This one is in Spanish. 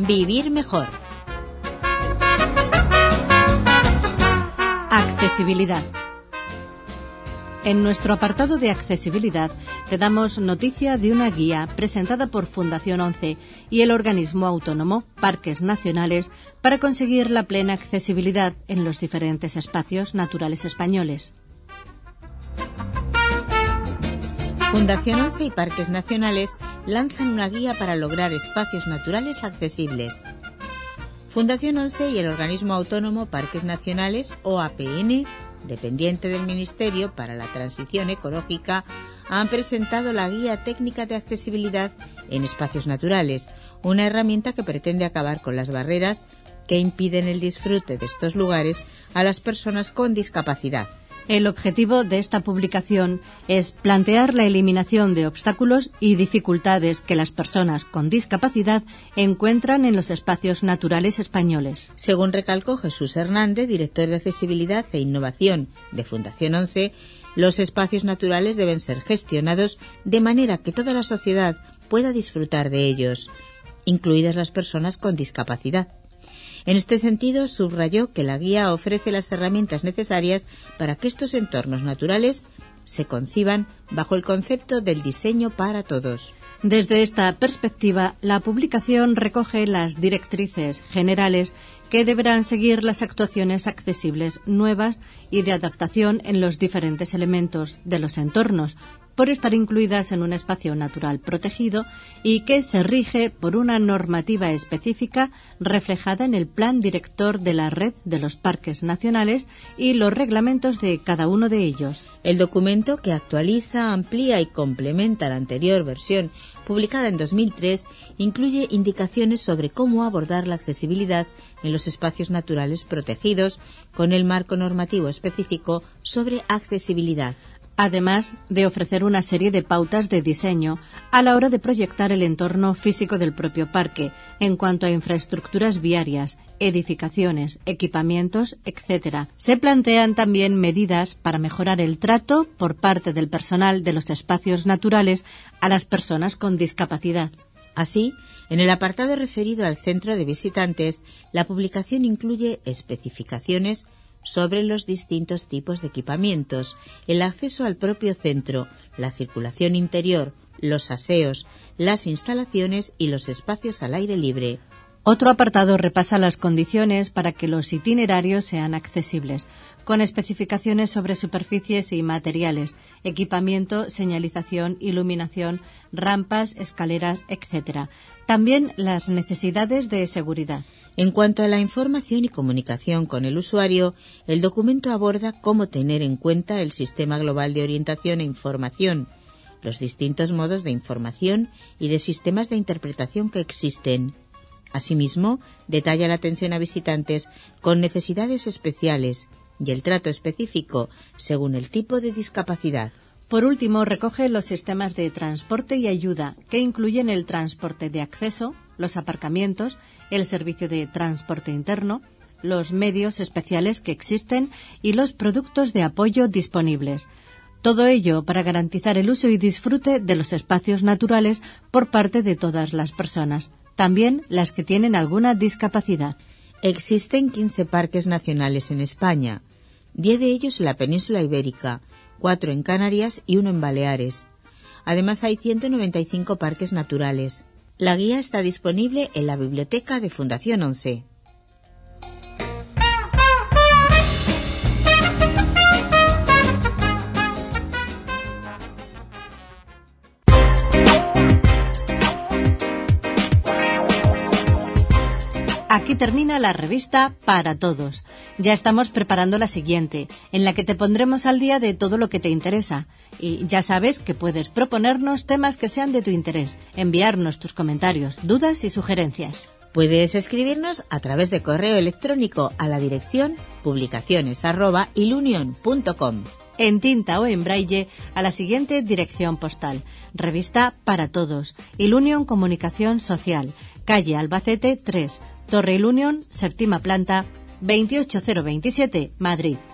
Vivir mejor. Accesibilidad. En nuestro apartado de accesibilidad te damos noticia de una guía presentada por Fundación 11 y el organismo autónomo Parques Nacionales para conseguir la plena accesibilidad en los diferentes espacios naturales españoles. Fundación 11 y Parques Nacionales lanzan una guía para lograr espacios naturales accesibles. Fundación 11 y el organismo autónomo Parques Nacionales, OAPN, dependiente del Ministerio para la Transición Ecológica, han presentado la Guía Técnica de Accesibilidad en Espacios Naturales, una herramienta que pretende acabar con las barreras que impiden el disfrute de estos lugares a las personas con discapacidad. El objetivo de esta publicación es plantear la eliminación de obstáculos y dificultades que las personas con discapacidad encuentran en los espacios naturales españoles. Según recalcó Jesús Hernández, director de Accesibilidad e Innovación de Fundación 11, los espacios naturales deben ser gestionados de manera que toda la sociedad pueda disfrutar de ellos, incluidas las personas con discapacidad. En este sentido, subrayó que la guía ofrece las herramientas necesarias para que estos entornos naturales se conciban bajo el concepto del diseño para todos. Desde esta perspectiva, la publicación recoge las directrices generales que deberán seguir las actuaciones accesibles nuevas y de adaptación en los diferentes elementos de los entornos, por estar incluidas en un espacio natural protegido y que se rige por una normativa específica reflejada en el Plan Director de la Red de los Parques Nacionales y los reglamentos de cada uno de ellos. El documento, que actualiza, amplía y complementa la anterior versión publicada en 2003, incluye indicaciones sobre cómo abordar la accesibilidad en los espacios naturales protegidos con el marco normativo específico sobre accesibilidad, además de ofrecer una serie de pautas de diseño a la hora de proyectar el entorno físico del propio parque en cuanto a infraestructuras viarias, edificaciones, equipamientos, etc. Se plantean también medidas para mejorar el trato por parte del personal de los espacios naturales a las personas con discapacidad. Así, en el apartado referido al centro de visitantes, la publicación incluye especificaciones sobre los distintos tipos de equipamientos, el acceso al propio centro, la circulación interior, los aseos, las instalaciones y los espacios al aire libre. Otro apartado repasa las condiciones para que los itinerarios sean accesibles, con especificaciones sobre superficies y materiales, equipamiento, señalización, iluminación, rampas, escaleras, etc. También las necesidades de seguridad. En cuanto a la información y comunicación con el usuario, el documento aborda cómo tener en cuenta el Sistema Global de Orientación e Información, los distintos modos de información y de sistemas de interpretación que existen. Asimismo, detalla la atención a visitantes con necesidades especiales y el trato específico según el tipo de discapacidad. Por último, recoge los sistemas de transporte y ayuda, que incluyen el transporte de acceso, los aparcamientos, el servicio de transporte interno, los medios especiales que existen y los productos de apoyo disponibles. Todo ello para garantizar el uso y disfrute de los espacios naturales por parte de todas las personas, también las que tienen alguna discapacidad. Existen 15 parques nacionales en España, 10 de ellos en la península ibérica, 4 en Canarias y 1 en Baleares. Además, hay 195 parques naturales. La guía está disponible en la biblioteca de Fundación 11. Aquí termina la revista Para Todos. Ya estamos preparando la siguiente, en la que te pondremos al día de todo lo que te interesa. Y ya sabes que puedes proponernos temas que sean de tu interés, enviarnos tus comentarios, dudas y sugerencias. Puedes escribirnos a través de correo electrónico a la dirección publicaciones@ilunion.com. En tinta o en braille a la siguiente dirección postal. Revista Para Todos. Ilunion Comunicación Social. Calle Albacete 3. Torre Ilunion, séptima planta, 28027, Madrid.